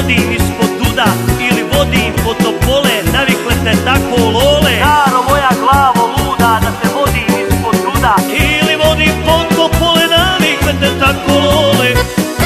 vodim ispod duda ili vodim po Topole, navikle te tako lole. Staro moja glavo luda, da te vodim ispod duda Ili vodim po Topole, navikle te tako lole.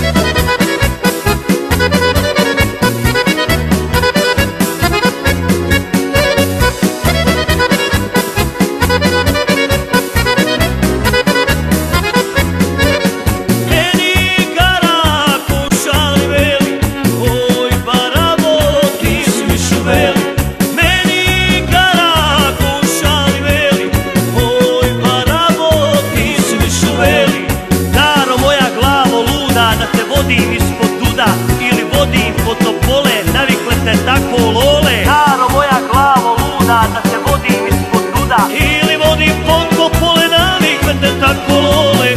Vodim ispod duda ili vodim po Topole, navikle te tako lole. Staro moja glavo luda, da te vodim ispod duda Ili vodim po Topole, navikle te tako lole.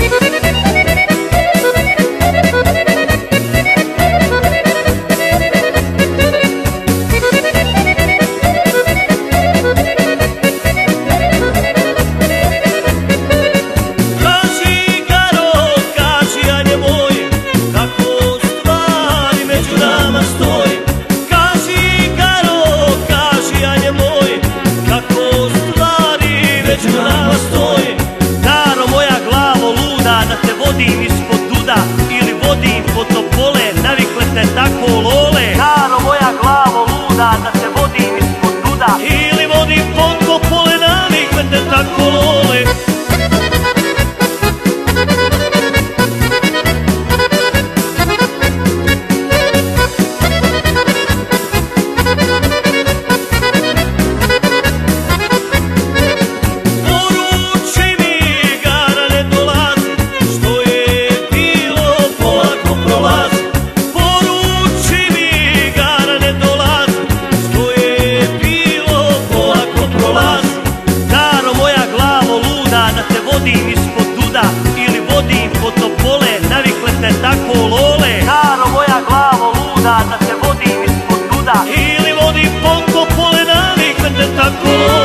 Staro moja glavo luda, da te vodim ispod duda ili vodim po Topole, navikle te tako lole. Staro moja glavo luda, da te vodim ispod duda Ili vodim po Topole, navikle te tako lole. Vodim ispod duda ili vodim po Topole, navikle te tako lole. Staro moja glavo luda, da te vodim ispod duda Ili vodim po Topole, navikle te tako lole.